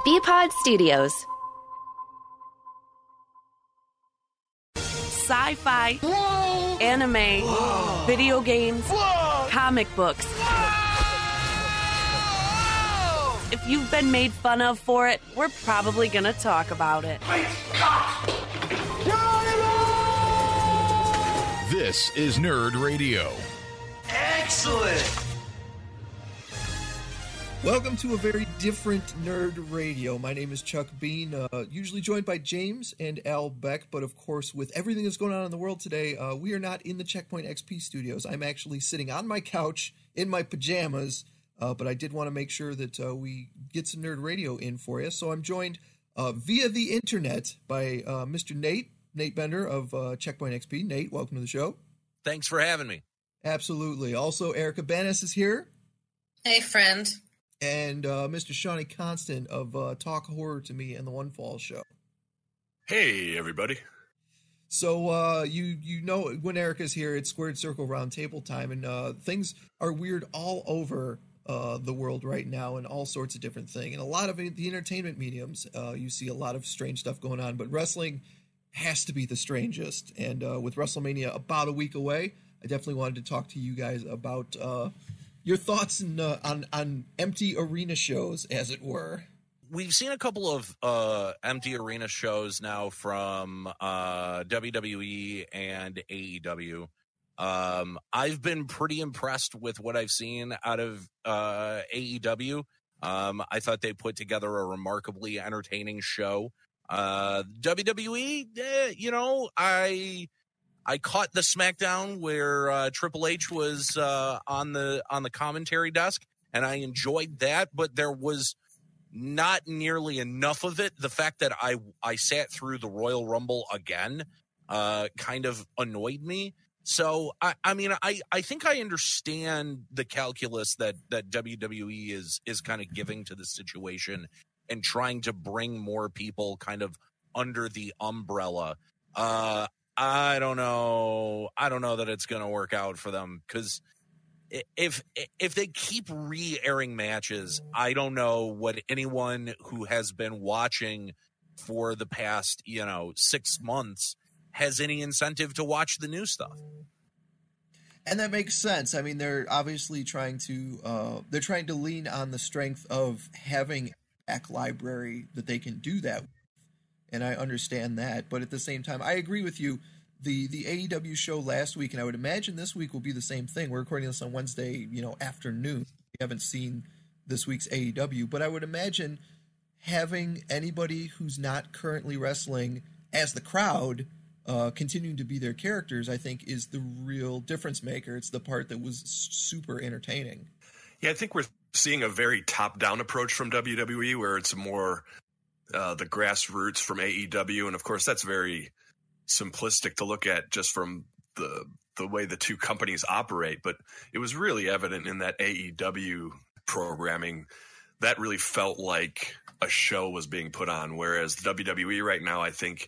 BPod Studios. Sci-fi, Whoa. anime, Whoa. video games, Whoa. comic books. Whoa. If you've been made fun of for it, we're probably going to talk about it. This is Nerd Radio. Excellent. Welcome to a very different Nerd Radio. My name is Chuck Bean, usually joined by James and Al Beck, but of course, with everything that's going on in the world today, we are not in the Checkpoint XP studios. I'm actually sitting on my couch in my pajamas, but I did want to make sure that we get some Nerd Radio in for you. So I'm joined via the internet by Mr. Nate Bender of Checkpoint XP. Nate, welcome to the show. Thanks for having me. Absolutely. Also, Erica Banas is here. Hey, friend. And Mr. Shawnee Constant of Talk Horror to Me and the One Fall Show. Hey, everybody. So you know when Erica's here, it's Squared Circle Round Table time, and things are weird all over the world right now, and all sorts of different things. And a lot of the entertainment mediums, you see a lot of strange stuff going on, but wrestling has to be the strangest. And with WrestleMania about a week away, I definitely wanted to talk to you guys about your thoughts on empty arena shows, as it were. We've seen a couple of empty arena shows now from WWE and AEW. I've been pretty impressed with what I've seen out of AEW. I thought they put together a remarkably entertaining show. WWE, I caught the SmackDown where Triple H was on the commentary desk, and I enjoyed that, but there was not nearly enough of it. The fact that I sat through the Royal Rumble again kind of annoyed me. So, I mean, I think I understand the calculus that WWE is kind of giving to the situation and trying to bring more people kind of under the umbrella. I don't know that it's going to work out for them, because if they keep re-airing matches, I don't know what anyone who has been watching for the past 6 months has any incentive to watch the new stuff. And that makes sense. I mean, they're obviously trying to lean on the strength of having a back library that they can do that with. And I understand that, but at the same time, I agree with you. The AEW show last week, and I would imagine this week will be the same thing. We're recording this on Wednesday, afternoon. We haven't seen this week's AEW, but I would imagine having anybody who's not currently wrestling as the crowd continuing to be their characters, I think, is the real difference maker. It's the part that was super entertaining. Yeah, I think we're seeing a very top-down approach from WWE, where it's more the grassroots from AEW, and of course that's very simplistic to look at just from the way the two companies operate, but it was really evident in that AEW programming that really felt like a show was being put on, whereas WWE right now, I think,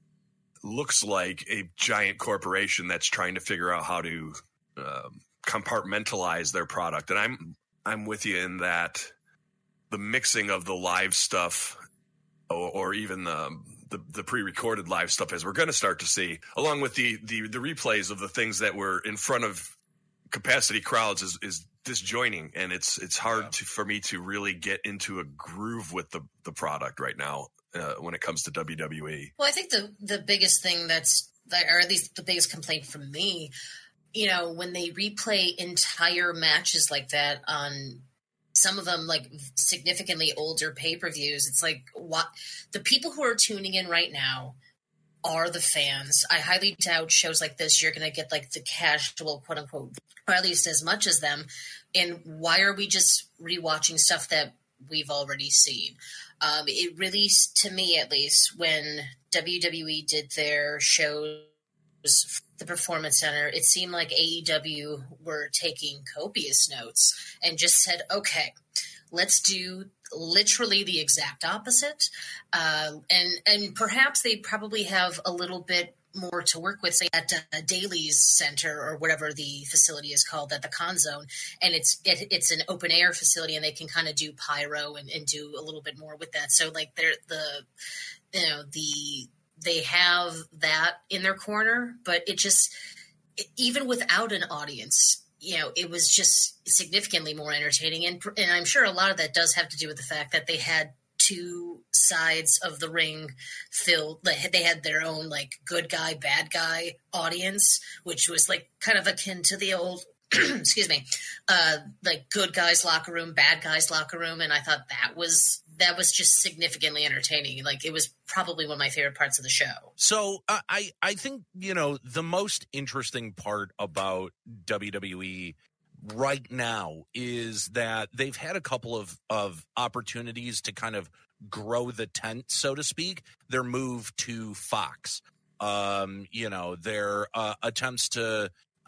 looks like a giant corporation that's trying to figure out how to compartmentalize their product. And I'm with you in that the mixing of the live stuff or even the pre-recorded live stuff, as we're going to start to see, along with the replays of the things that were in front of capacity crowds, is disjoining, and it's hard for me to really get into a groove with the product right now when it comes to WWE. Well, I think the biggest thing or at least the biggest complaint from me, when they replay entire matches like that on some of them, like significantly older pay-per-views, it's like, what the people who are tuning in right now are the fans. I highly doubt shows like this you're going to get like the casual, quote unquote, or at least as much as them. And why are we just rewatching stuff that we've already seen? It really, to me at least, when WWE did their shows, the Performance Center, it seemed like AEW were taking copious notes and just said, okay, let's do literally the exact opposite. And perhaps they probably have a little bit more to work with, say at Daly's Center or whatever the facility is called at the Con Zone, and it's an open air facility, and they can kind of do pyro and do a little bit more with that. So like they have that in their corner, but even without an audience, it was just significantly more entertaining, and I'm sure a lot of that does have to do with the fact that they had two sides of the ring filled. They had their own like good guy, bad guy audience, which was like kind of akin to the old, excuse me, like good guys locker room, bad guys locker room. And I thought that was just significantly entertaining. Like it was probably one of my favorite parts of the show. So I think, the most interesting part about WWE right now is that they've had a couple of opportunities to kind of grow the tent, so to speak. Their move to Fox, their attempts to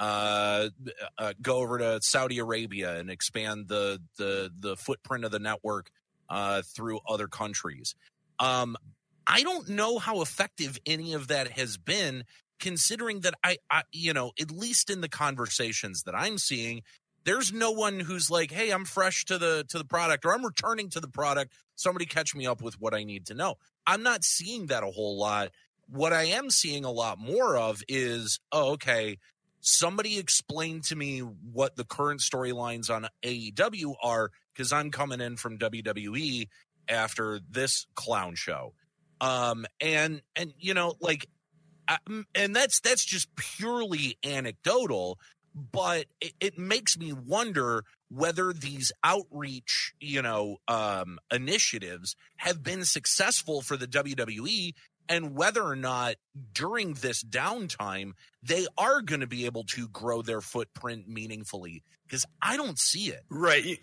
go over to Saudi Arabia and expand the footprint of the network through other countries. I don't know how effective any of that has been, considering that I at least in the conversations that I'm seeing, there's no one who's like, hey, I'm fresh to the product, or I'm returning to the product. Somebody catch me up with what I need to know. I'm not seeing that a whole lot. What I am seeing a lot more of is, okay, somebody explain to me what the current storylines on AEW are, because I'm coming in from WWE after this clown show. And that's just purely anecdotal. But it makes me wonder whether these outreach, initiatives have been successful for the WWE, and whether or not during this downtime they are going to be able to grow their footprint meaningfully, because I don't see it. Right.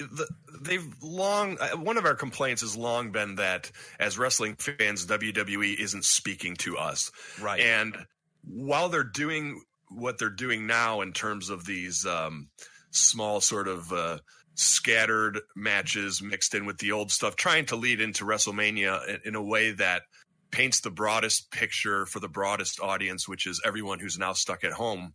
One of our complaints has long been that as wrestling fans, WWE isn't speaking to us. Right. And while they're doing what they're doing now in terms of these small sort of scattered matches mixed in with the old stuff, trying to lead into WrestleMania in a way that paints the broadest picture for the broadest audience, which is everyone who's now stuck at home.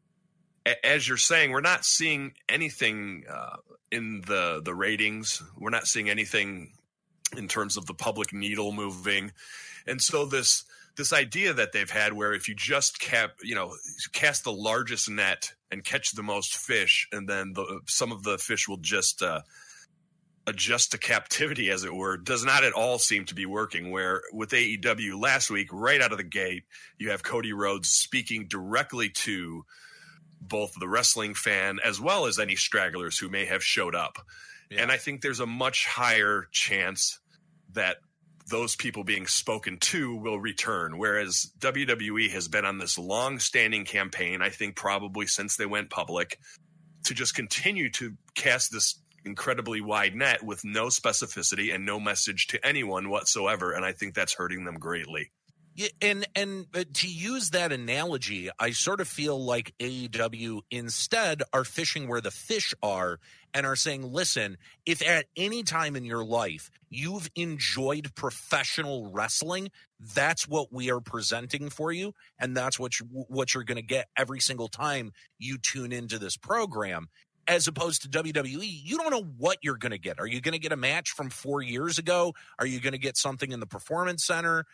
As you're saying, we're not seeing anything in the ratings. We're not seeing anything in terms of the public needle moving. And so this idea that they've had where if you just cast the largest net and catch the most fish, and then some of the fish will just adjust to captivity, as it were, does not at all seem to be working. Where with AEW last week, right out of the gate, you have Cody Rhodes speaking directly to both the wrestling fan as well as any stragglers who may have showed up. Yeah. And I think there's a much higher chance that those people being spoken to will return. Whereas WWE has been on this long-standing campaign, I think probably since they went public, to just continue to cast this incredibly wide net with no specificity and no message to anyone whatsoever. And I think that's hurting them greatly. Yeah, and to use that analogy, I sort of feel like AEW instead are fishing where the fish are and are saying, listen, if at any time in your life you've enjoyed professional wrestling, that's what we are presenting for you, and that's what you're going to get every single time you tune into this program. As opposed to WWE, you don't know what you're going to get. Are you going to get a match from 4 years ago? Are you going to get something in the Performance Center?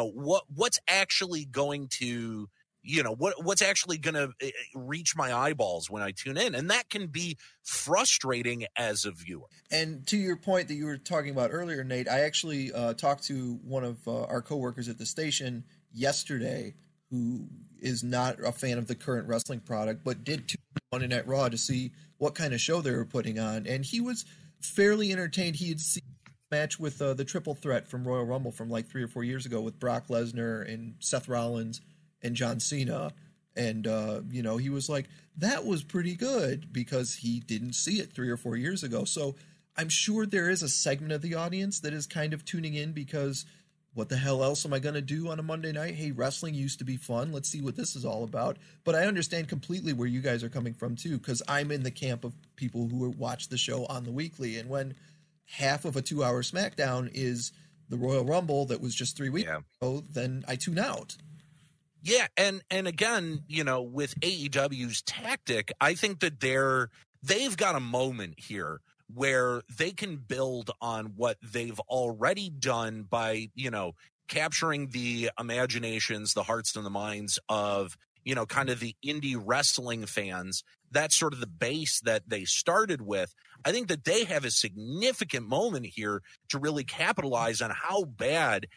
What's actually going to, what's actually going to reach my eyeballs when I tune in? And that can be frustrating as a viewer. And to your point that you were talking about earlier, Nate, I actually talked to one of our coworkers at the station yesterday who is not a fan of the current wrestling product, but did tune in Monday Night Raw to see what kind of show they were putting on. And he was fairly entertained. He had seen a match with the Triple Threat from Royal Rumble from like 3 or 4 years ago with Brock Lesnar and Seth Rollins and John Cena. And, he was like, that was pretty good, because he didn't see it 3 or 4 years ago. So I'm sure there is a segment of the audience that is kind of tuning in because what the hell else am I going to do on a Monday night? Hey, wrestling used to be fun. Let's see what this is all about. But I understand completely where you guys are coming from, too, because I'm in the camp of people who watch the show on the weekly. And when half of a 2-hour SmackDown is the Royal Rumble that was just 3 weeks ago, then I tune out. Yeah, and again, with AEW's tactic, I think that they've got a moment here where they can build on what they've already done by, capturing the imaginations, the hearts and the minds of, kind of the indie wrestling fans. That's sort of the base that they started with. I think that they have a significant moment here to really capitalize on how bad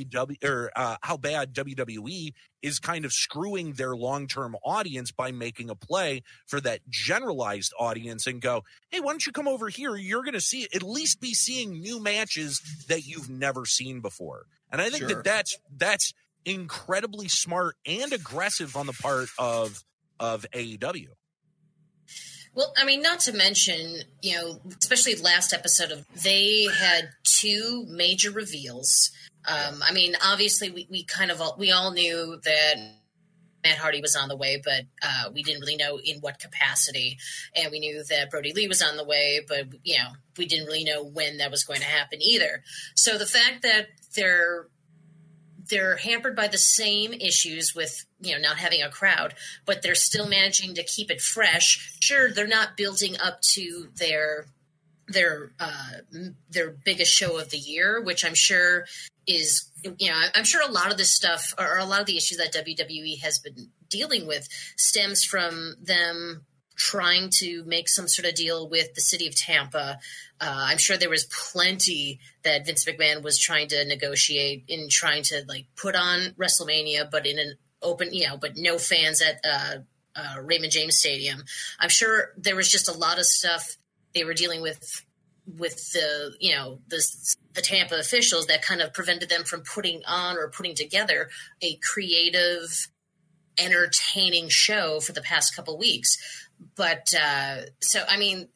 WWE is kind of screwing their long-term audience by making a play for that generalized audience and go, hey, why don't you come over here? You're going to at least be seeing new matches that you've never seen before. And I think that's incredibly smart and aggressive on the part of AEW. Well, I mean, not to mention, especially last episode they had two major reveals. I mean, obviously we all knew that Matt Hardy was on the way, but we didn't really know in what capacity. And we knew that Brody Lee was on the way, but, we didn't really know when that was going to happen either. So the fact that they're hampered by the same issues with, not having a crowd, but they're still managing to keep it fresh. Sure, they're not building up to their biggest show of the year, which I'm sure is, I'm sure a lot of this stuff or a lot of the issues that WWE has been dealing with stems from them trying to make some sort of deal with the city of Tampa. I'm sure there was plenty that Vince McMahon was trying to negotiate in trying to put on WrestleMania, but in an open, but no fans at Raymond James Stadium. I'm sure there was just a lot of stuff they were dealing with the, the Tampa officials that kind of prevented them from putting on or putting together a creative, entertaining show for the past couple weeks. But so, I mean,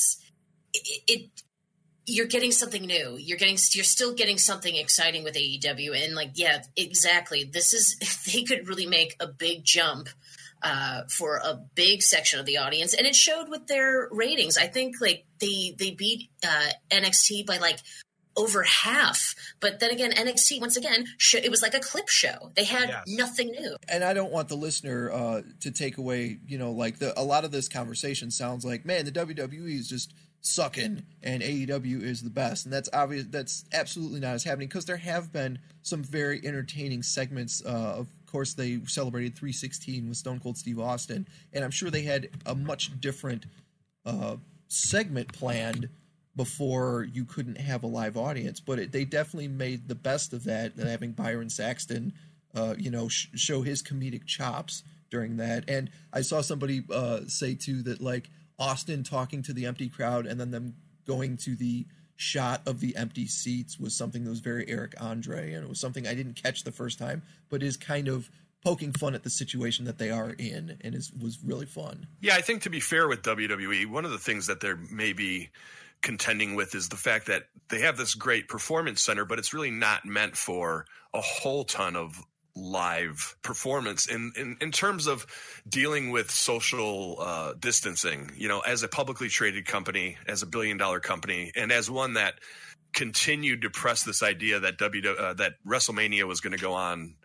you're getting something new. You're still getting something exciting with AEW. And yeah, exactly. They could really make a big jump for a big section of the audience. And it showed with their ratings. I think they beat NXT by over half. But then again, NXT, once again, it was like a clip show. They had nothing new. And I don't want the listener to take away, a lot of this conversation sounds like, man, the WWE is just sucking and AEW is the best. And that's obvious. That's absolutely not as happening, because there have been some very entertaining segments. Of course, they celebrated 316 with Stone Cold Steve Austin. And I'm sure they had a much different segment planned before you couldn't have a live audience, but they definitely made the best of that, having Byron Saxton, show his comedic chops during that. And I saw somebody say too that Austin talking to the empty crowd and then them going to the shot of the empty seats was something that was very Eric Andre, and it was something I didn't catch the first time, but is kind of poking fun at the situation that they are in, and was really fun. Yeah, I think to be fair with WWE, one of the things that they're maybe contending with is the fact that they have this great performance center, but it's really not meant for a whole ton of live performance in terms of dealing with social distancing. As a publicly traded company, as a $1 billion company, and as one that continued to press this idea that that WrestleMania was going to go on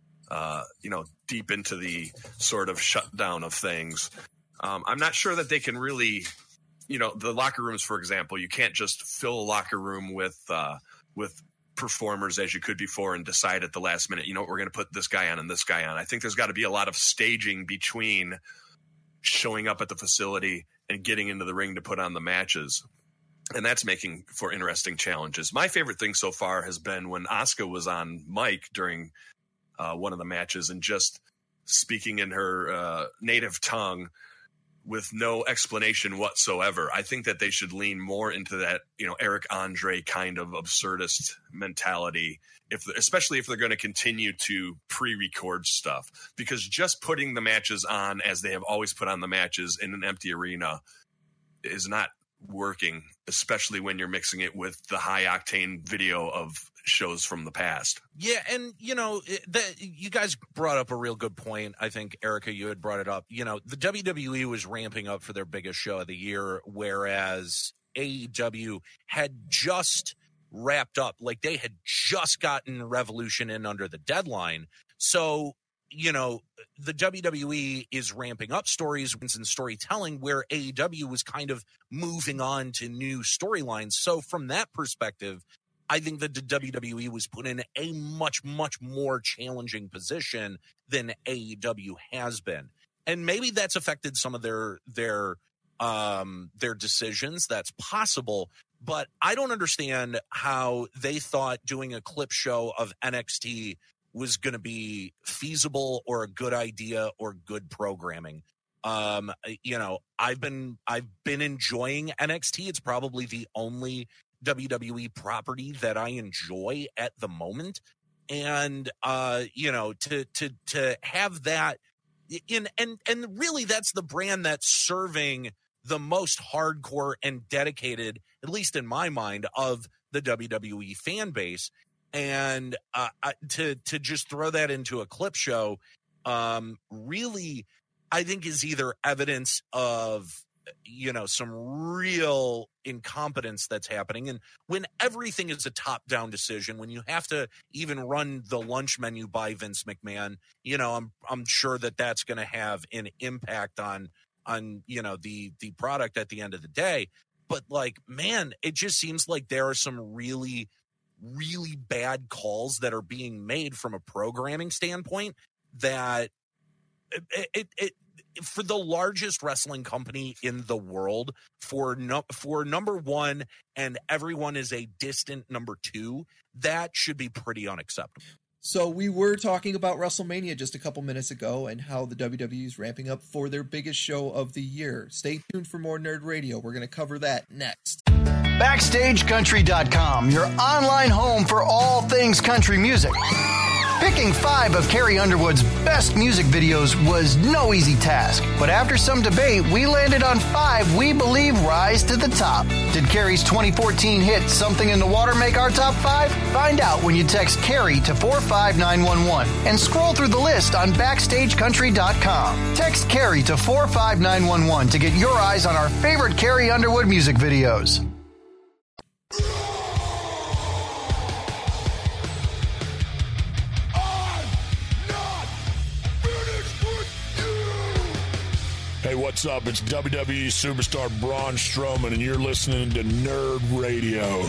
deep into the sort of shutdown of things, I'm not sure that they can really, the locker rooms, for example, you can't just fill a locker room with performers as you could before and decide at the last minute, we're going to put this guy on and this guy on. I think there's got to be a lot of staging between showing up at the facility and getting into the ring to put on the matches. And that's making for interesting challenges. My favorite thing so far has been when Asuka was on mic during one of the matches and just speaking in her native tongue with no explanation whatsoever. I think that they should lean more into that, Eric Andre kind of absurdist mentality, especially if they're going to continue to pre-record stuff, because just putting the matches on as they have always put on the matches in an empty arena is not working, especially when you're mixing it with the high octane video of shows from the past. Yeah, and you guys brought up a real good point. I think, Erica, you had brought it up. The WWE was ramping up for their biggest show of the year, whereas AEW had just wrapped up. They had just gotten Revolution in under the deadline. So the WWE is ramping up stories and storytelling where AEW was kind of moving on to new storylines. So from that perspective, I think that the WWE was put in a much, much more challenging position than AEW has been. And maybe that's affected some of their decisions. That's possible. But I don't understand how they thought doing a clip show of NXT was going to be feasible or a good idea or good programming. I've been enjoying NXT. It's probably the only WWE property that I enjoy at the moment. And, to have that and really that's the brand that's serving the most hardcore and dedicated, at least in my mind, of the WWE fan base. And to just throw that into a clip show, really, I think is either evidence of, some real incompetence that's happening. And when everything is a top-down decision, when you have to even run the lunch menu by Vince McMahon, I'm sure that that's going to have an impact on the product at the end of the day. But man, it just seems like there are some really, really bad calls that are being made from a programming standpoint that it for the largest wrestling company in the world, for number one, and everyone is a distant number two, that should be pretty unacceptable. So we were talking about WrestleMania just a couple minutes ago and how the WWE is ramping up for their biggest show of the year. Stay tuned for more Nerd Radio. We're going to cover that next. BackstageCountry.com, your online home for all things country music. Picking 5 of Carrie Underwood's best music videos was no easy task, but after some debate, we landed on 5 we believe rise to the top. Did Carrie's 2014 hit Something in the Water make our top 5? Find out when you text Carrie to 45911 and scroll through the list on BackstageCountry.com. Text Carrie to 45911 to get your eyes on our favorite Carrie Underwood music videos. Hey, what's up? It's WWE superstar Braun Strowman, and you're listening to Nerd Radio.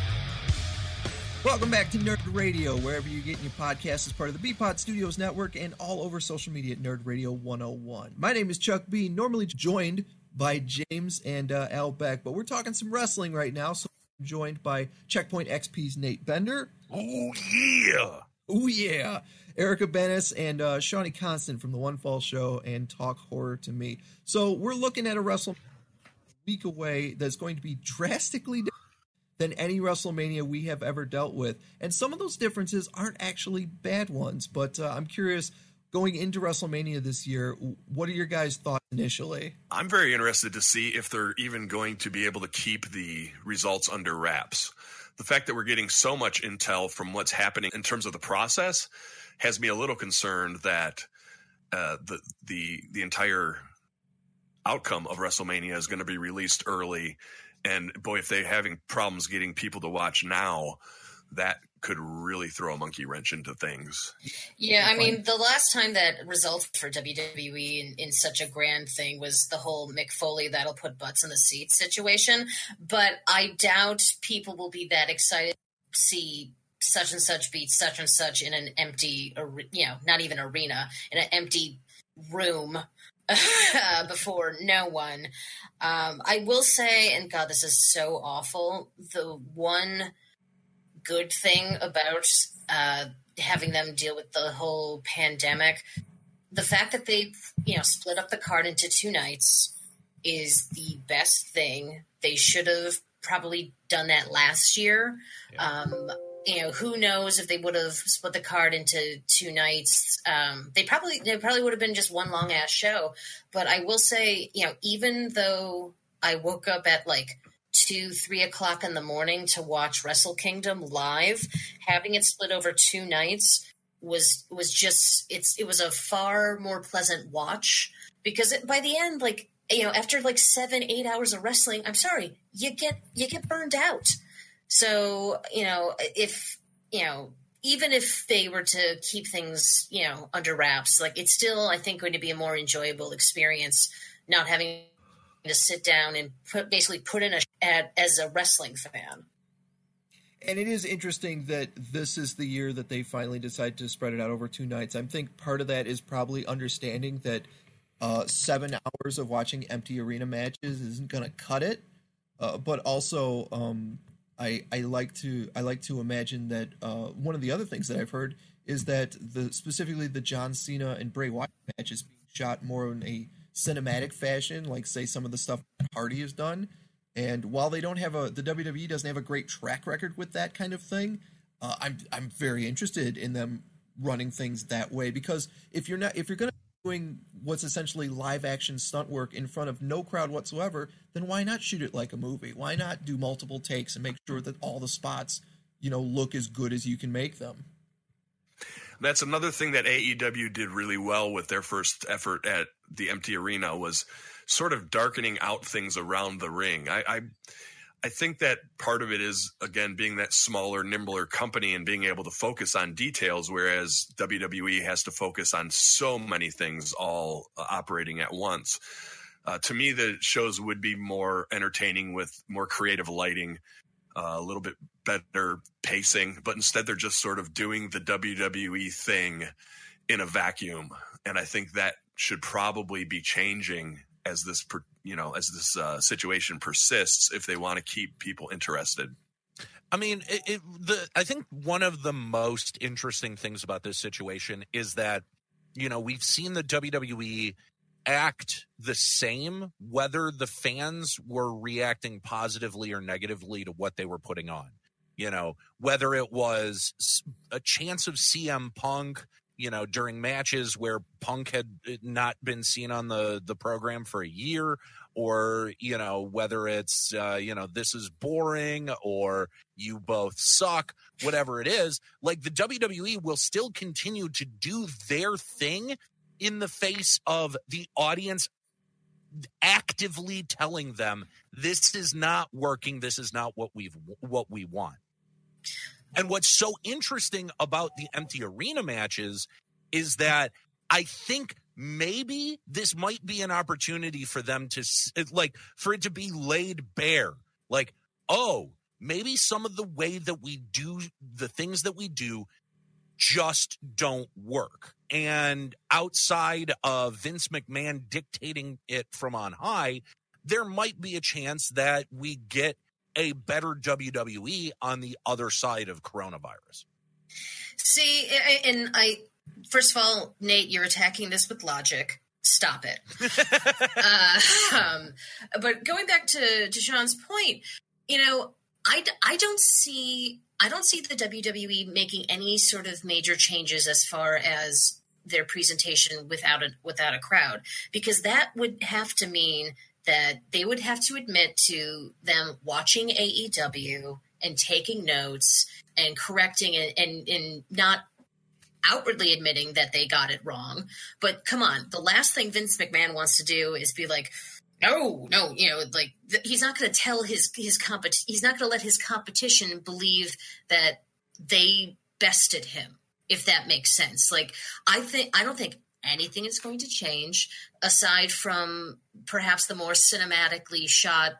Welcome back to Nerd Radio, wherever you're getting your podcast as part of the BPod Studios Network and all over social media at Nerd Radio 101. My name is Chuck B, normally joined by James and Al Beck, but we're talking some wrestling right now, so I'm joined by Checkpoint XP's Nate Bender. Oh, yeah! Oh, yeah! Erica Bennis and Shawnee Constant from The One Fall Show and Talk Horror to Me. So we're looking at a WrestleMania week away that's going to be drastically different than any WrestleMania we have ever dealt with. And some of those differences aren't actually bad ones, but I'm curious, going into WrestleMania this year, what are your guys' thoughts initially? I'm very interested to see if they're even going to be able to keep the results under wraps. The fact that we're getting so much intel from what's happening in terms of the process has me a little concerned that the entire outcome of WrestleMania is going to be released early. And boy, if they're having problems getting people to watch now, that could really throw a monkey wrench into things. Yeah, I mean, the last time that resulted for WWE in such a grand thing was the whole Mick Foley that'll put butts in the seats situation. But I doubt people will be that excited to see such and such beat such and such in an empty, not even arena, in an empty room before no one. I will say, and God, this is so awful, the one good thing about having them deal with the whole pandemic, the fact that they, split up the card into 2 nights is the best thing. They should have probably done that last year. Yeah. Who knows if they would have split the card into 2 nights. They probably would have been just one long ass show. But I will say, even though I woke up at 2-3 o'clock in the morning to watch Wrestle Kingdom live, having it split over 2 nights was just it was a far more pleasant watch, because by the end, after 7-8 hours of wrestling, I'm sorry, you get burned out. So, if even if they were to keep things, under wraps, like it's still, I think, going to be a more enjoyable experience, not having to sit down and put in as a wrestling fan. And it is interesting that this is the year that they finally decide to spread it out over 2 nights. I think part of that is probably understanding that 7 hours of watching empty arena matches isn't going to cut it. But also, I like to imagine that one of the other things that I've heard is that specifically the John Cena and Bray Wyatt match is being shot more in a cinematic fashion, like say some of the stuff that Hardy has done. And while they don't have the WWE doesn't have a great track record with that kind of thing, I'm very interested in them running things that way, because if you're going to be doing what's essentially live action stunt work in front of no crowd whatsoever, then why not shoot it like a movie? Why not do multiple takes and make sure that all the spots, look as good as you can make them? That's another thing that AEW did really well with their first effort at the empty arena, was sort of darkening out things around the ring. I think that part of it is, again, being that smaller, nimbler company and being able to focus on details, whereas WWE has to focus on so many things all operating at once. To me, the shows would be more entertaining with more creative lighting, a little bit better pacing, but instead they're just sort of doing the WWE thing in a vacuum. And I think that should probably be changing as this situation persists, if they want to keep people interested. I mean, I think one of the most interesting things about this situation is that, we've seen the WWE act the same, whether the fans were reacting positively or negatively to what they were putting on. Whether it was a chance of CM Punk, during matches where Punk had not been seen on the program for a year, or, whether it's, this is boring or you both suck, whatever it is, like the WWE will still continue to do their thing in the face of the audience actively telling them this is not working, this is not what we want. And what's so interesting about the empty arena matches is that I think maybe this might be an opportunity for them to, for it to be laid bare. Like, oh, maybe some of the way that we do the things that we do just don't work. And outside of Vince McMahon dictating it from on high, there might be a chance that we get a better WWE on the other side of coronavirus. See, and first of all, Nate, you're attacking this with logic. Stop it. But going back to Sean's point, I don't see the WWE making any sort of major changes as far as their presentation without a crowd, because that would have to mean that they would have to admit to them watching AEW and taking notes and correcting it and not outwardly admitting that they got it wrong. But come on, the last thing Vince McMahon wants to do is be like, no, he's not going to tell he's not going to let his competition believe that they bested him, if that makes sense. Like, I don't think anything is going to change aside from perhaps the more cinematically shot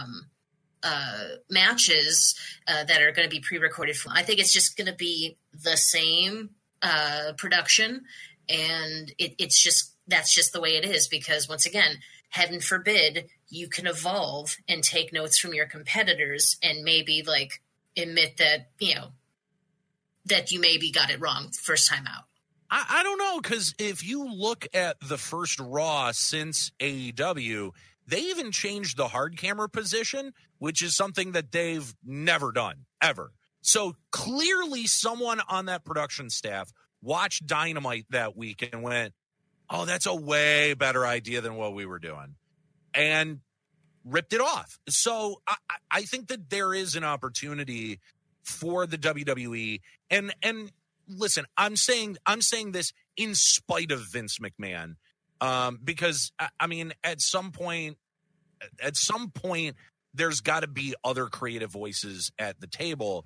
matches that are going to be pre-recorded. I think it's just going to be the same production, and that's just the way it is, because once again, heaven forbid you can evolve and take notes from your competitors and maybe admit that that you maybe got it wrong first time out. I don't know, because if you look at the first Raw since AEW, they even changed the hard camera position, which is something that they've never done, ever. So clearly someone on that production staff watched Dynamite that week and went, oh, that's a way better idea than what we were doing, and ripped it off. So I think that there is an opportunity for the WWE, and listen, I'm saying this in spite of Vince McMahon, because I mean, at some point, there's got to be other creative voices at the table.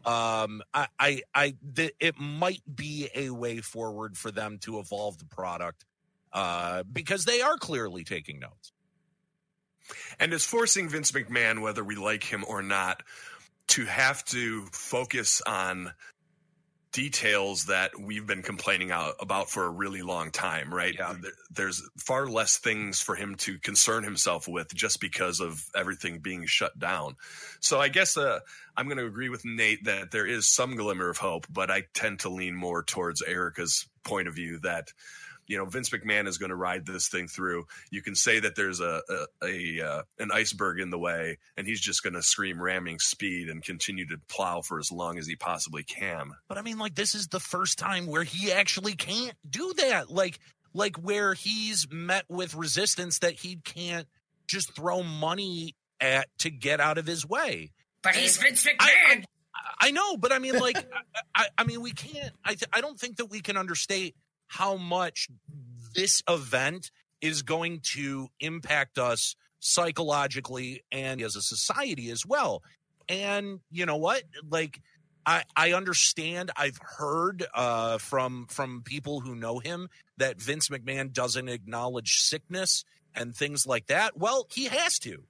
it might be a way forward for them to evolve the product because they are clearly taking notes. And it's forcing Vince McMahon, whether we like him or not, to have to focus on details that we've been complaining about for a really long time, right? Yeah. There's far less things for him to concern himself with just because of everything being shut down. So I guess I'm going to agree with Nate that there is some glimmer of hope, but I tend to lean more towards Erica's point of view that, Vince McMahon is going to ride this thing through. You can say that there's an iceberg in the way, and he's just going to scream ramming speed and continue to plow for as long as he possibly can. But I mean, this is the first time where he actually can't do that. Like where he's met with resistance that he can't just throw money at to get out of his way. But he's Vince McMahon. I know, but I mean, I mean, we can't. I don't think that we can understate how much this event is going to impact us psychologically and as a society as well. And you know what? I understand. I've heard from people who know him that Vince McMahon doesn't acknowledge sickness and things like that. Well, he has to.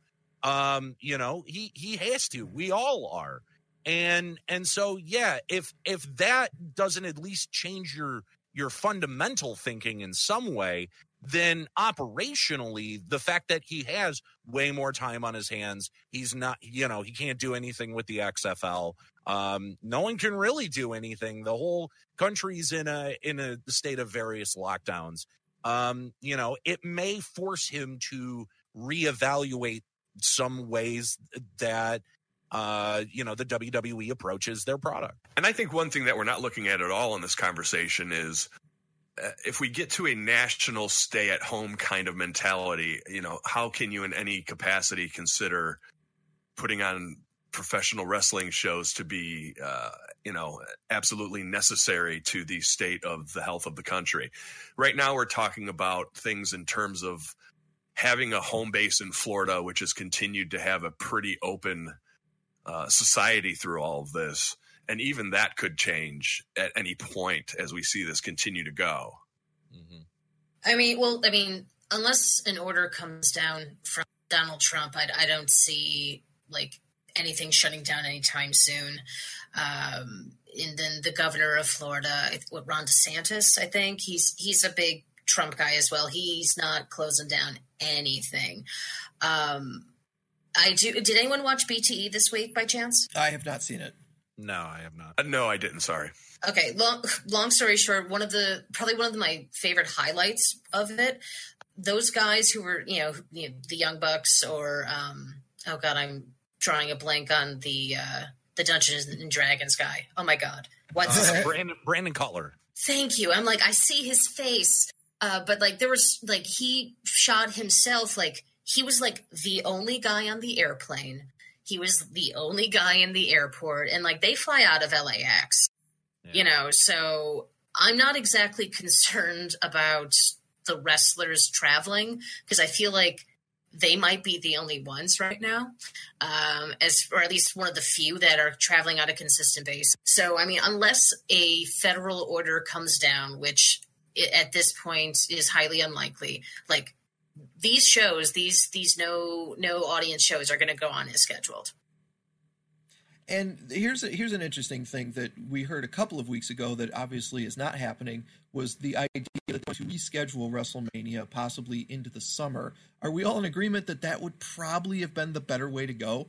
He has to. We all are. And so, yeah, if that doesn't at least change your fundamental thinking in some way, then operationally, the fact that he has way more time on his hands, he's not, he can't do anything with the XFL. No one can really do anything. The whole country's in a state of various lockdowns. It may force him to reevaluate some ways that the WWE approaches their product. And I think one thing that we're not looking at all in this conversation is if we get to a national stay-at-home kind of mentality, how can you in any capacity consider putting on professional wrestling shows to be, absolutely necessary to the state of the health of the country? Right now we're talking about things in terms of having a home base in Florida, which has continued to have a pretty open society through all of this. And even that could change at any point as we see this continue to go. Mm-hmm. I mean, unless an order comes down from Donald Trump, I don't see anything shutting down anytime soon. And then the governor of Florida, Ron DeSantis, I think he's a big Trump guy as well. He's not closing down anything. Did anyone watch BTE this week by chance? I have not seen it. No, I have not. No, I didn't. Sorry. Okay. Long story short, probably one of my favorite highlights of it, those guys who were, the Young Bucks or, I'm drawing a blank on the Dungeons and Dragons guy. Oh my God. What's Brandon Cutler. Thank you. I'm I see his face. But there was he shot himself. He was the only guy on the airplane. He was the only guy in the airport, and they fly out of LAX, so I'm not exactly concerned about the wrestlers traveling because I feel like they might be the only ones right now, or at least one of the few that are traveling on a consistent basis. So, I mean, unless a federal order comes down, which at this point is highly unlikely, these shows, these no audience shows are going to go on as scheduled. And here's an interesting thing that we heard a couple of weeks ago that obviously is not happening was the idea that to reschedule WrestleMania possibly into the summer. Are we all in agreement that would probably have been the better way to go?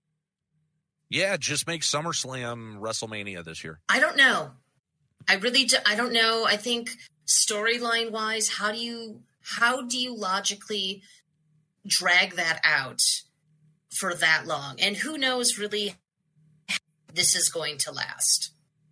Yeah, just make SummerSlam WrestleMania this year. I don't know. I don't know. I think storyline wise, how do you logically drag that out for that long? And who knows really how this is going to last?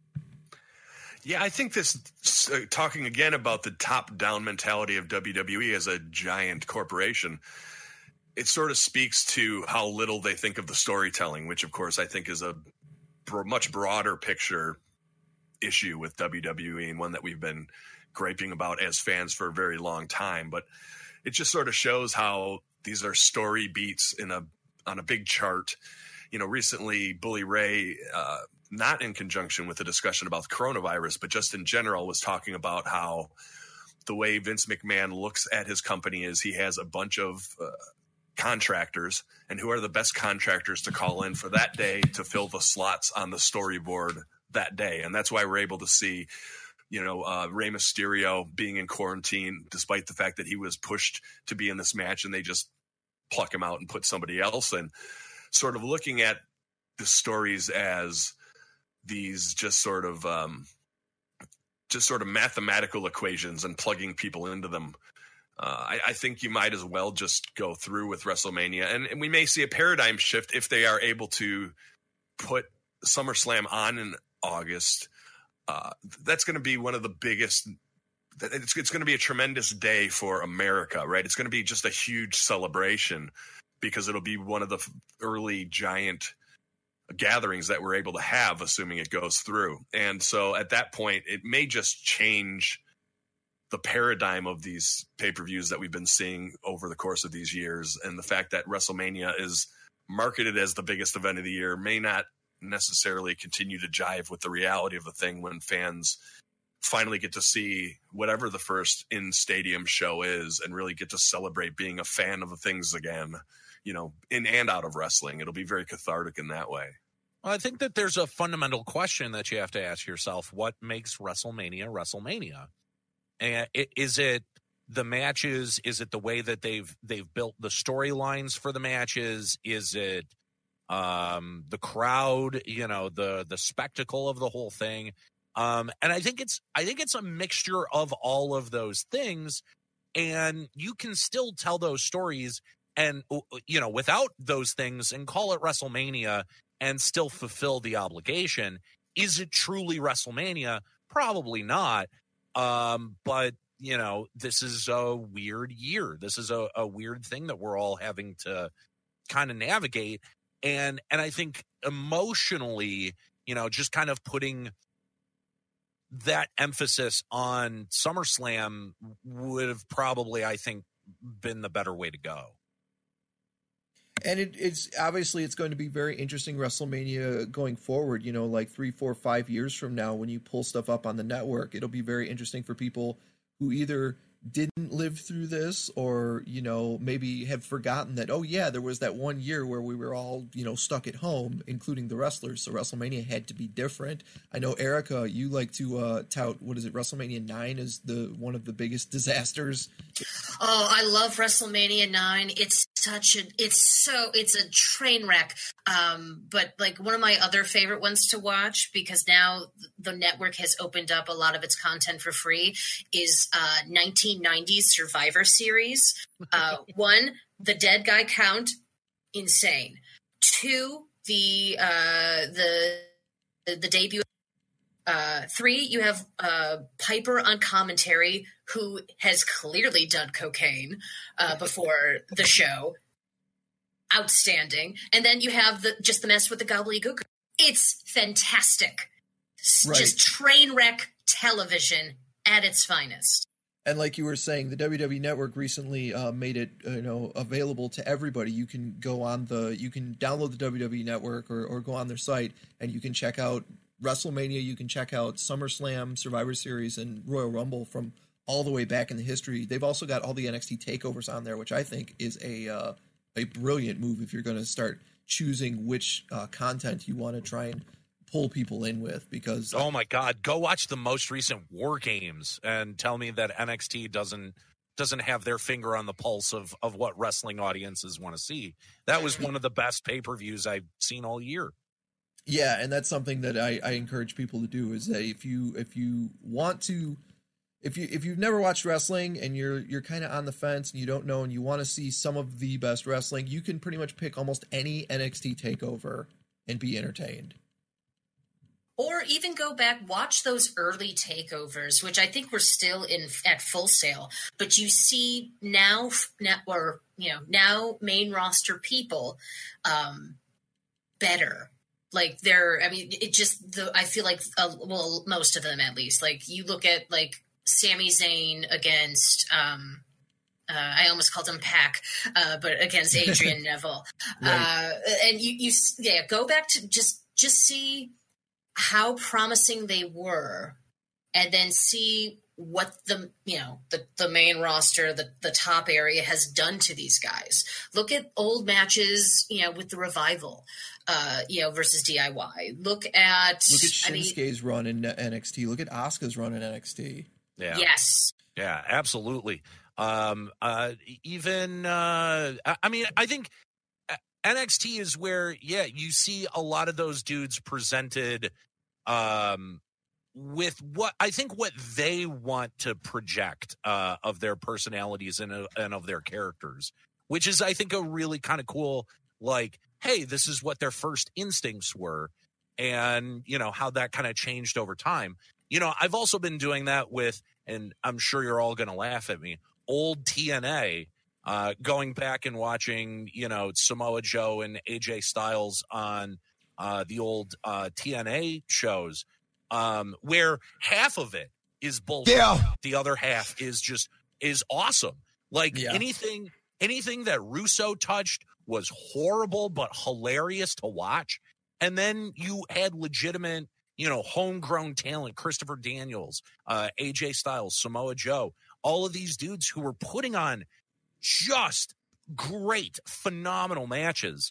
Yeah, I think this, talking again about the top-down mentality of WWE as a giant corporation, it sort of speaks to how little they think of the storytelling, which, of course, I think is a much broader picture issue with WWE and one that we've been griping about as fans for a very long time. But it just sort of shows how these are story beats on a big chart. Recently Bully Ray not in conjunction with the discussion about the coronavirus, but just in general, was talking about how the way Vince McMahon looks at his company is he has a bunch of contractors, and who are the best contractors to call in for that day to fill the slots on the storyboard that day. And that's why we're able to see, Rey Mysterio being in quarantine, despite the fact that he was pushed to be in this match and they just pluck him out and put somebody else in. Sort of looking at the stories as these just sort of mathematical equations and plugging people into them. I think you might as well just go through with WrestleMania, and we may see a paradigm shift if they are able to put SummerSlam on in August. That's going to be one of the biggest. It's going to be a tremendous day for America, right? It's going to be just a huge celebration because it'll be one of the early giant gatherings that we're able to have, assuming it goes through. And so at that point, it may just change the paradigm of these pay-per-views that we've been seeing over the course of these years. And the fact that WrestleMania is marketed as the biggest event of the year may not necessarily continue to jive with the reality of the thing when fans finally get to see whatever the first in-stadium show is and really get to celebrate being a fan of the things again, in and out of wrestling. It'll be very cathartic in that way. Well, I think that there's a fundamental question that you have to ask yourself. What makes WrestleMania WrestleMania? And is it the matches? Is it the way that they've built the storylines for the matches? Is it the crowd? The spectacle of the whole thing. And I think it's a mixture of all of those things, and you can still tell those stories and without those things and call it WrestleMania and still fulfill the obligation. Is it truly WrestleMania? Probably not. But this is a weird year. This is a weird thing that we're all having to kind of navigate. And I think emotionally, just kind of putting that emphasis on SummerSlam would have probably, I think, been the better way to go. And it's obviously it's going to be very interesting WrestleMania going forward, like 3, 4, 5 years from now when you pull stuff up on the network. It'll be very interesting for people who either didn't live through this or, maybe have forgotten that, oh yeah, there was that one year where we were all, stuck at home, including the wrestlers. So WrestleMania had to be different. I know, Erica, you like to tout, what is it, WrestleMania 9 is one of the biggest disasters. Oh, I love WrestleMania 9. It's a train wreck. But like one of my other favorite ones to watch, because now the network has opened up a lot of its content for free, is 1990s Survivor Series. 1, the dead guy count, insane. 2, the debut. 3, you have Piper on commentary, who has clearly done cocaine before the show. Outstanding. And then you have the mess with the gobbledygook. It's fantastic. Right. Just train wreck television at its finest. And like you were saying, the WWE Network recently made it available to everybody. You can download the WWE Network or go on their site and you can check out WrestleMania, you can check out SummerSlam, Survivor Series, and Royal Rumble from all the way back in the history. They've also got all the NXT takeovers on there, which I think is a brilliant move if you're going to start choosing which content you want to try and pull people in with. Because oh my God, go watch the most recent War Games and tell me that NXT doesn't have their finger on the pulse of what wrestling audiences want to see. That was one of the best pay-per-views I've seen all year. Yeah, and that's something that I encourage people to do, is that if you want to, if you've never watched wrestling and you're kind of on the fence and you don't know and you want to see some of the best wrestling, you can pretty much pick almost any NXT takeover and be entertained. Or even go back, watch those early takeovers, which I think were still at Full Sail. But you see now main roster people better. Like I feel like, most of them at least. Like you look at like Sami Zayn against, I almost called him Pac, but against Adrian Neville. Right. And you go back to just see how promising they were, and then see what the main roster, the top area has done to these guys. Look at old matches, with the Revival, versus DIY. Look at Shinsuke's run in NXT. Look at Asuka's run in NXT. Yeah. Yes. Yeah, absolutely. I think NXT is where, you see a lot of those dudes presented with what they want to project of their personalities and of their characters, which is, I think, a really kind of cool, like, hey, this is what their first instincts were, and, how that kind of changed over time. I've also been doing that with, and I'm sure you're all going to laugh at me, old TNA, going back and watching, Samoa Joe and AJ Styles on the old TNA shows, where half of it is bullshit. Yeah. The other half is awesome. Like anything that Russo touched was horrible, but hilarious to watch. And then you had legitimate, homegrown talent, Christopher Daniels, AJ Styles, Samoa Joe, all of these dudes who were putting on just great, phenomenal matches.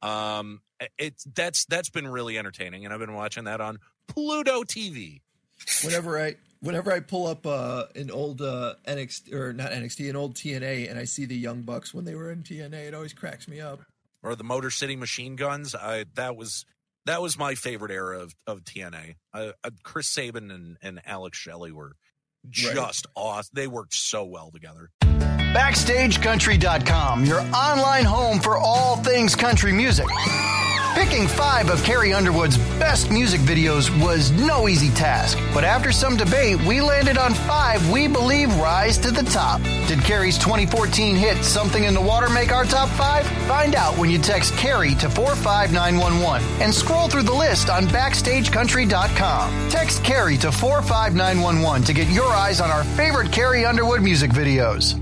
That's been really entertaining, and I've been watching that on Pluto TV. Whenever I pull up an old NXT, or not NXT, an old TNA, and I see the Young Bucks when they were in TNA, it always cracks me up. Or the Motor City Machine Guns. That was my favorite era of TNA. Chris Sabin and Alex Shelley were just awesome. They worked so well together. BackstageCountry.com, your online home for all things country music. Picking 5 of Carrie Underwood's best music videos was no easy task, but after some debate, we landed on 5 we believe rise to the top. Did Carrie's 2014 hit Something in the Water make our top 5? Find out when you text Carrie to 45911 and scroll through the list on BackstageCountry.com. Text Carrie to 45911 to get your eyes on our favorite Carrie Underwood music videos.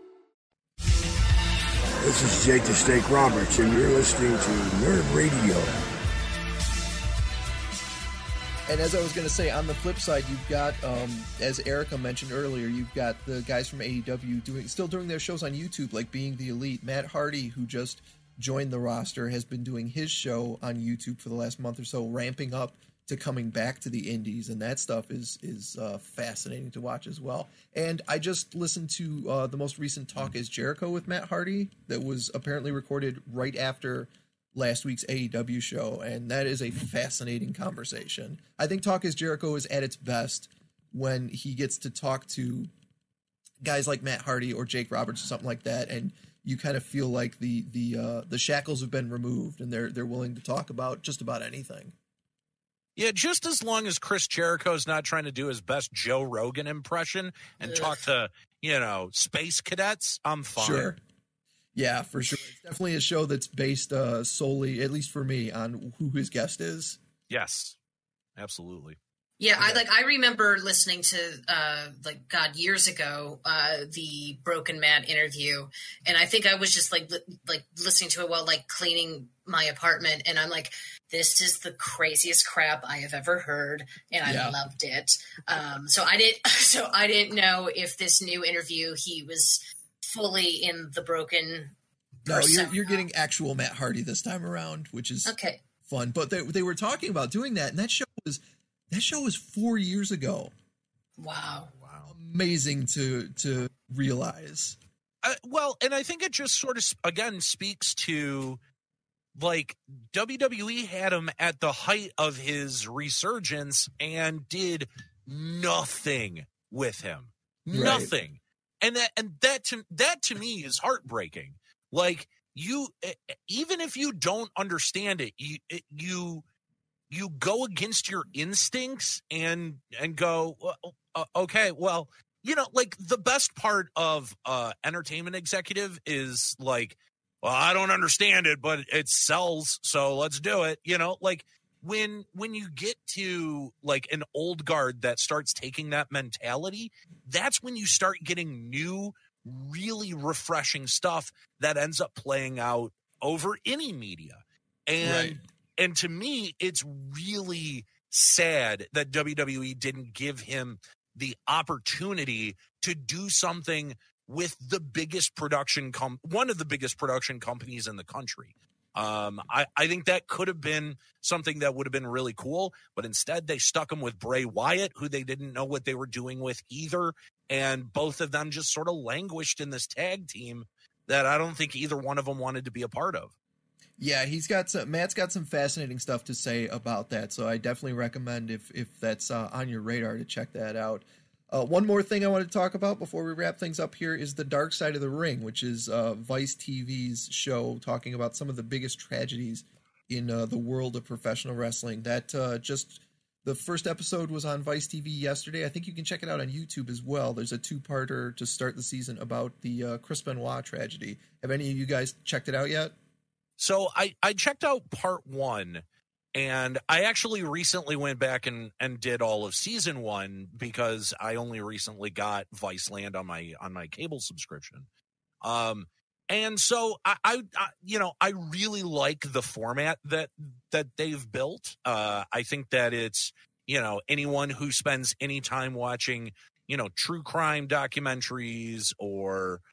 This is Jake the Snake Roberts, and you're listening to Nerd Radio. And as I was going to say, on the flip side, you've got, as Erica mentioned earlier, you've got the guys from AEW still doing their shows on YouTube, like Being the Elite. Matt Hardy, who just joined the roster, has been doing his show on YouTube for the last month or so, ramping up to coming back to the indies, and that stuff is fascinating to watch as well. And I just listened to the most recent Talk is Jericho with Matt Hardy that was apparently recorded right after last week's AEW show, and that is a fascinating conversation. I think Talk is Jericho is at its best when he gets to talk to guys like Matt Hardy or Jake Roberts or something like that, and you kind of feel like the shackles have been removed and they're willing to talk about just about anything. Yeah, just as long as Chris Jericho's not trying to do his best Joe Rogan impression and talk to, space cadets, I'm fine. Sure. Yeah, for sure. It's definitely a show that's based solely, at least for me, on who his guest is. Yes, absolutely. Yeah, I remember listening to years ago the Broken Matt interview, and I think I was just like listening to it while cleaning my apartment, and I'm like, this is the craziest crap I have ever heard, and I loved it. So I didn't know if this new interview he was fully in the Broken. No, you're getting actual Matt Hardy this time around, which is fun. But they were talking about doing that, and that show was 4 years ago. Wow. Amazing to realize. Well, and I think it just sort of, again, speaks to, WWE had him at the height of his resurgence and did nothing with him. Right. Nothing. And that to me is heartbreaking. You, even if you don't understand it, you go against your instincts and go, okay, well, the best part of entertainment executive is well, I don't understand it, but it sells, so let's do it. When you get to an old guard that starts taking that mentality, that's when you start getting new, really refreshing stuff that ends up playing out over any media. And to me, it's really sad that WWE didn't give him the opportunity to do something with the biggest production one of the biggest production companies in the country. I think that could have been something that would have been really cool, but instead they stuck him with Bray Wyatt, who they didn't know what they were doing with either, and both of them just sort of languished in this tag team that I don't think either one of them wanted to be a part of. Yeah, Matt's got some fascinating stuff to say about that, so I definitely recommend if that's on your radar to check that out. One more thing I want to talk about before we wrap things up here is The Dark Side of the Ring, which is Vice TV's show talking about some of the biggest tragedies in the world of professional wrestling. That the first episode was on Vice TV yesterday. I think you can check it out on YouTube as well. There's a 2-parter to start the season about the Chris Benoit tragedy. Have any of you guys checked it out yet? So I checked out part 1, and I actually recently went back and did all of season 1 because I only recently got Viceland on my cable subscription. And so I really like the format that they've built. I think that it's, anyone who spends any time watching, true crime documentaries or,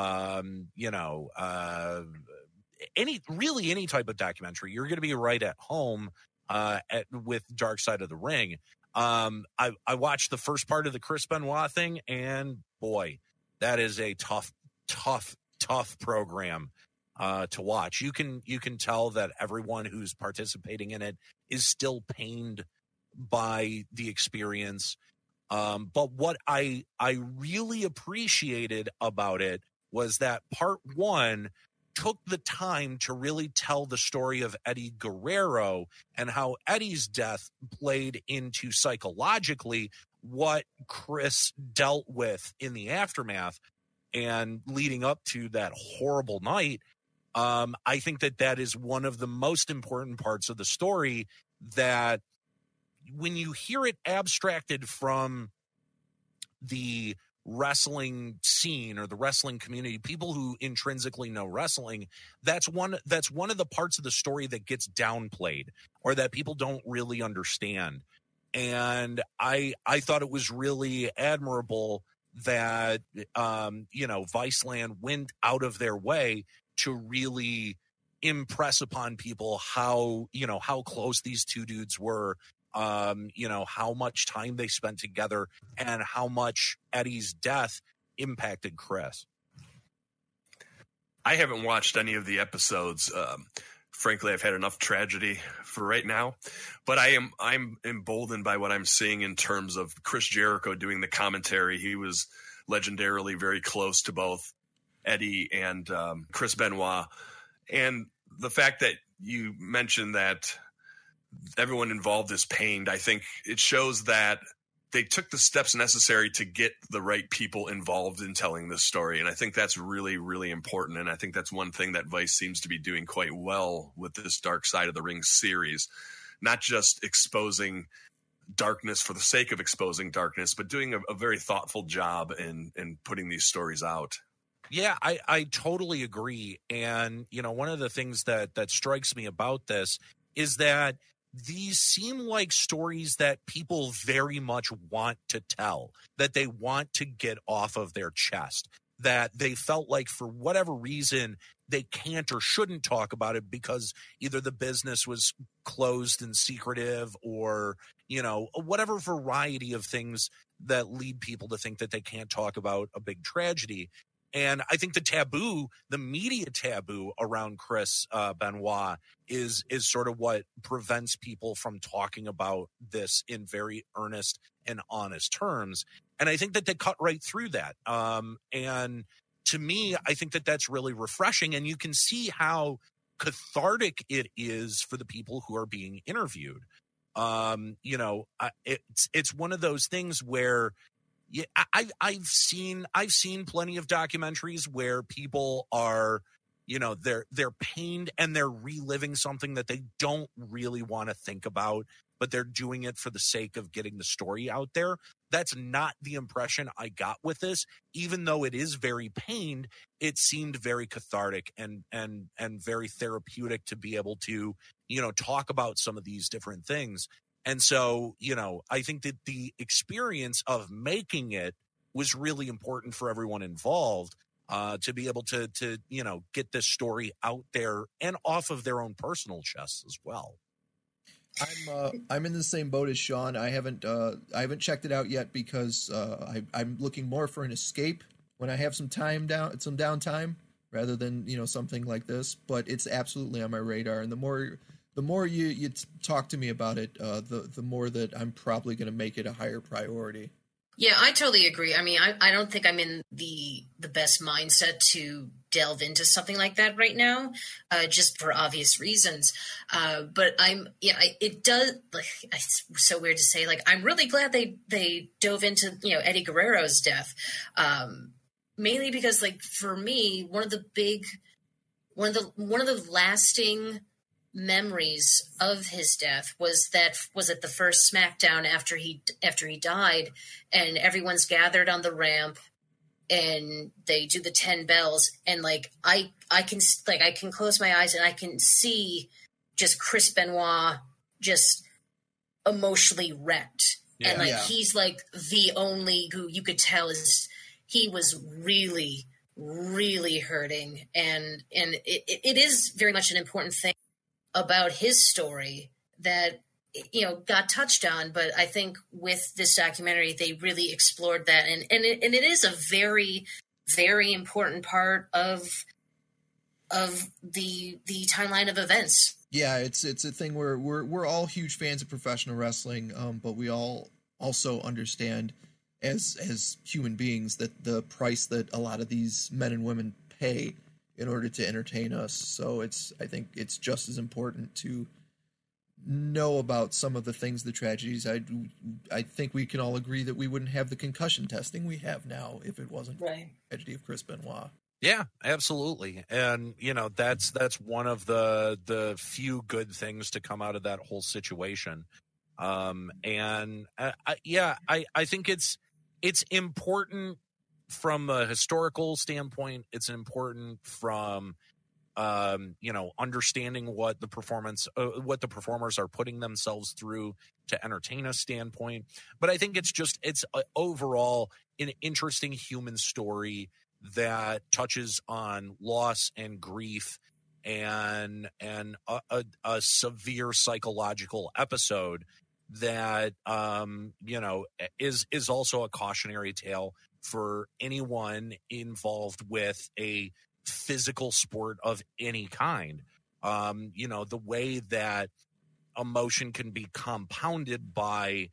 any type of documentary, you're going to be right at home with Dark Side of the Ring. I watched the first part of the Chris Benoit thing, and boy, that is a tough program to watch. You can tell that everyone who's participating in it is still pained by the experience. But what I really appreciated about it was that part 1 took the time to really tell the story of Eddie Guerrero and how Eddie's death played into psychologically what Chris dealt with in the aftermath and leading up to that horrible night. I think that is one of the most important parts of the story, that when you hear it abstracted from the wrestling scene or the wrestling community, people who intrinsically know wrestling, that's one of the parts of the story that gets downplayed or that people don't really understand. And I thought it was really admirable that Viceland went out of their way to really impress upon people how close these two dudes were, how much time they spent together and how much Eddie's death impacted Chris. I haven't watched any of the episodes. Frankly, I've had enough tragedy for right now, but I'm emboldened by what I'm seeing in terms of Chris Jericho doing the commentary. He was legendarily very close to both Eddie and Chris Benoit. And the fact that you mentioned that everyone involved is pained, I think it shows that they took the steps necessary to get the right people involved in telling this story. And I think that's really, really important. And I think that's one thing that Vice seems to be doing quite well with this Dark Side of the Ring series, not just exposing darkness for the sake of exposing darkness, but doing a very thoughtful job in putting these stories out. Yeah, I totally agree. And, one of the things that strikes me about this is that these seem like stories that people very much want to tell, that they want to get off of their chest, that they felt like for whatever reason they can't or shouldn't talk about it because either the business was closed and secretive or, whatever variety of things that lead people to think that they can't talk about a big tragedy. And I think the media taboo around Chris Benoit is sort of what prevents people from talking about this in very earnest and honest terms. And I think that they cut right through that. And to me, I think that that's really refreshing. And you can see how cathartic it is for the people who are being interviewed. It's one of those things where I've seen plenty of documentaries where people are, they're pained and they're reliving something that they don't really want to think about, but they're doing it for the sake of getting the story out there. That's not the impression I got with this. Even though it is very pained, it seemed very cathartic and very therapeutic to be able to, talk about some of these different things. And so, I think that the experience of making it was really important for everyone involved to be able to get this story out there and off of their own personal chests as well. I'm in the same boat as Sean. I haven't checked it out yet because I'm looking more for an escape when I have some downtime rather than something like this. But it's absolutely on my radar, and the more you talk to me about it, the more that I'm probably going to make it a higher priority. Yeah, I totally agree. I mean, I don't think I'm in the best mindset to delve into something like that right now, just for obvious reasons. But it does, like, it's so weird to say, like, I'm really glad they dove into, Eddie Guerrero's death. Mainly because, like, for me, one of the lasting memories of his death was at the first SmackDown after he died, and everyone's gathered on the ramp and they do the 10 bells, and like I can close my eyes and I can see just Chris Benoit just emotionally wrecked. Yeah. And he's like the only who you could tell he was really, really hurting, and it is very much an important thing about his story that got touched on. But I think with this documentary they really explored that, and it is a very, very important part of the timeline of events. Yeah, it's a thing where we're all huge fans of professional wrestling, but we all also understand as human beings that the price that a lot of these men and women pay in order to entertain us. So I think it's just as important to know about some of the things, the tragedies. I think we can all agree that we wouldn't have the concussion testing we have now if it wasn't for the tragedy of Chris Benoit. Yeah, absolutely. And, that's one of the few good things to come out of that whole situation. And I think it's important from a historical standpoint. It's important from, understanding what the performers are putting themselves through to entertain us standpoint. But I think it's overall an interesting human story that touches on loss and grief and a severe psychological episode that, is also a cautionary tale for anyone involved with a physical sport of any kind. The way that emotion can be compounded by,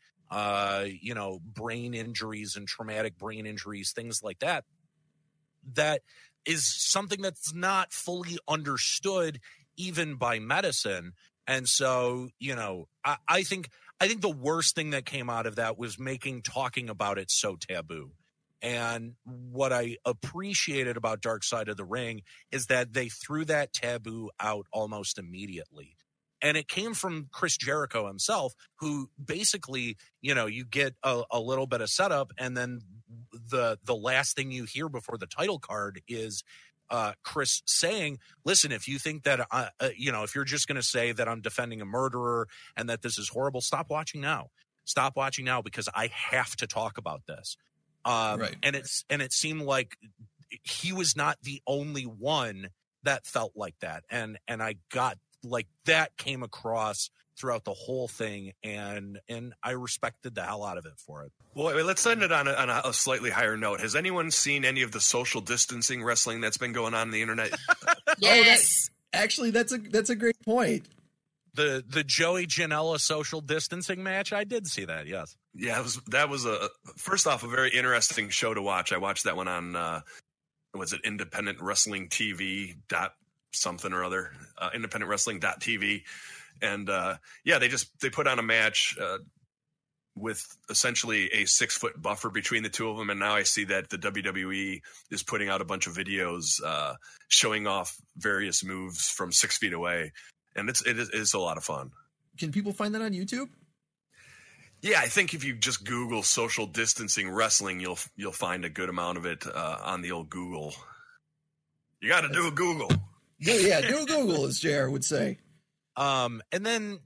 brain injuries and traumatic brain injuries, things like that. That is something that's not fully understood even by medicine. And so, I think the worst thing that came out of that was making talking about it so taboo. And what I appreciated about Dark Side of the Ring is that they threw that taboo out almost immediately. And it came from Chris Jericho himself, who basically, you get a little bit of setup, and then the last thing you hear before the title card is Chris saying, listen, if you think that, if you're just going to say that I'm defending a murderer and that this is horrible, stop watching now. Stop watching now, because I have to talk about this. Right. And it seemed like he was not the only one that felt like that. And I got like that came across throughout the whole thing, and I respected the hell out of it for it. Well, let's end it on a slightly higher note. Has anyone seen any of the social distancing wrestling that's been going on the internet? Yes. That's a great point. The Joey Janela social distancing match, I did see that, yes. Yeah, that was first off a very interesting show to watch. I watched that one on was it Independent Wrestling TV something or other, independentwrestling.tv. And they put on a match with essentially a 6-foot buffer between the two of them. And now I see that the WWE is putting out a bunch of videos showing off various moves from 6 feet away. And it is a lot of fun. Can people find that on YouTube? Yeah, I think if you just Google social distancing wrestling, you'll find a good amount of it on the old Google. You got to do a Google. Yeah, do a Google, as JR would say. And then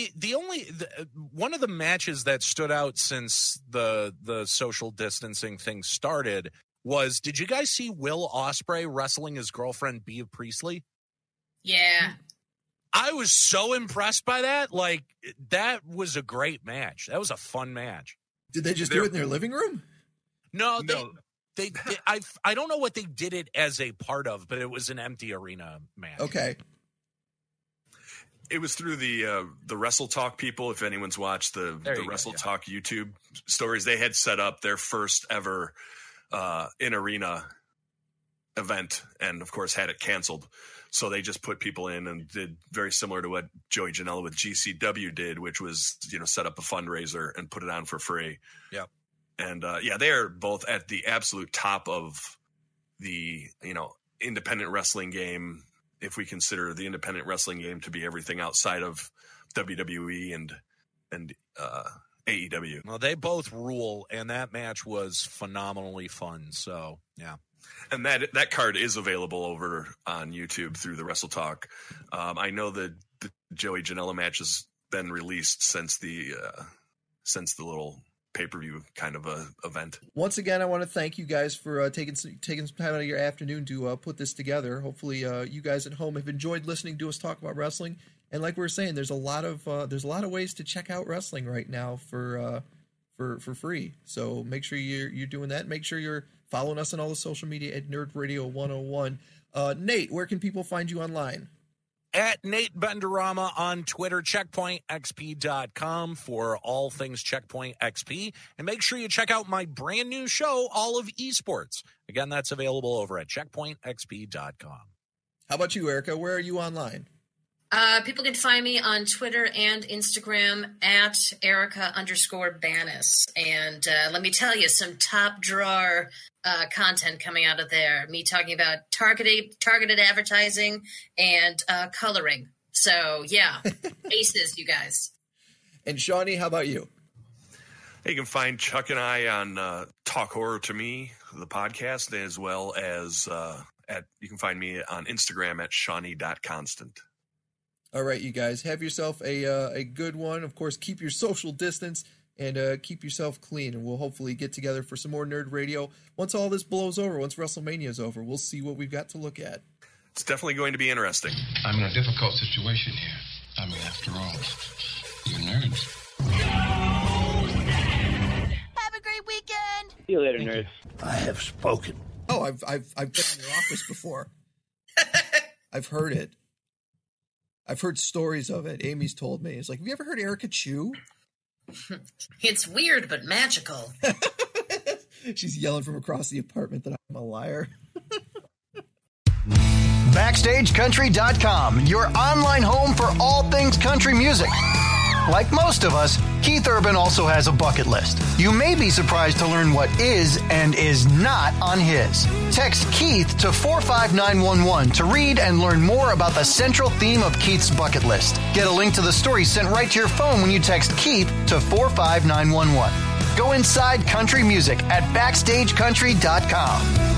one of the matches that stood out since the social distancing thing started was, did you guys see Will Ospreay wrestling his girlfriend Bea Priestley? Yeah. I was so impressed by that. Like, that was a great match. That was a fun match. Did they just do it in their living room? No. They I don't know what they did it as a part of, but it was an empty arena match. Okay. It was through the Wrestle Talk people. If anyone's watched the Wrestle Talk YouTube stories, they had set up their first ever in-arena event and, of course, had it canceled. So they just put people in and did very similar to what Joey Janela with GCW did, which was, set up a fundraiser and put it on for free. Yeah. And, they are both at the absolute top of the, independent wrestling game, if we consider the independent wrestling game to be everything outside of WWE and AEW. Well, they both rule, and that match was phenomenally fun. So, yeah. And that card is available over on YouTube through the Wrestle Talk. I know that the Joey Janela match has been released since the little pay-per-view kind of a event. Once again, I want to thank you guys for taking some time out of your afternoon to put this together. Hopefully, you guys at home have enjoyed listening to us talk about wrestling. And like we were saying, there's a lot of ways to check out wrestling right now for free. So make sure you're doing that. Make sure you're following us on all the social media at Nerd Radio 101. Nate, where can people find you online? At Nate Benderama on Twitter, checkpointxp.com for all things Checkpoint XP. And make sure you check out my brand new show, All of Esports. Again, that's available over at checkpointxp.com. How about you, Erica? Where are you online? People can find me on Twitter and Instagram at Erica_Banis. And let me tell you, some top drawer content coming out of there. Me talking about targeted advertising and coloring. So, yeah, aces, you guys. And Shawnee, how about you? Hey, you can find Chuck and I on Talk Horror to Me, the podcast, as well as you can find me on Instagram at Shawnee.constant. All right, you guys, have yourself a good one. Of course, keep your social distance and keep yourself clean. And we'll hopefully get together for some more Nerd Radio. Once all this blows over, once WrestleMania is over, we'll see what we've got to look at. It's definitely going to be interesting. I'm in a difficult situation here. I mean, after all, you're nerds. Have a great weekend. See you later, nerd. I have spoken. Oh, I've been in your office before. I've heard it. I've heard stories of it. Amy's told me. It's like, have you ever heard Erica chew? It's weird, but magical. She's yelling from across the apartment that I'm a liar. BackstageCountry.com, your online home for all things country music. Like most of us, Keith Urban also has a bucket list. You may be surprised to learn what is and is not on his. Text Keith to 45911 to read and learn more about the central theme of Keith's bucket list. Get a link to the story sent right to your phone when you text Keith to 45911. Go inside country music at BackstageCountry.com.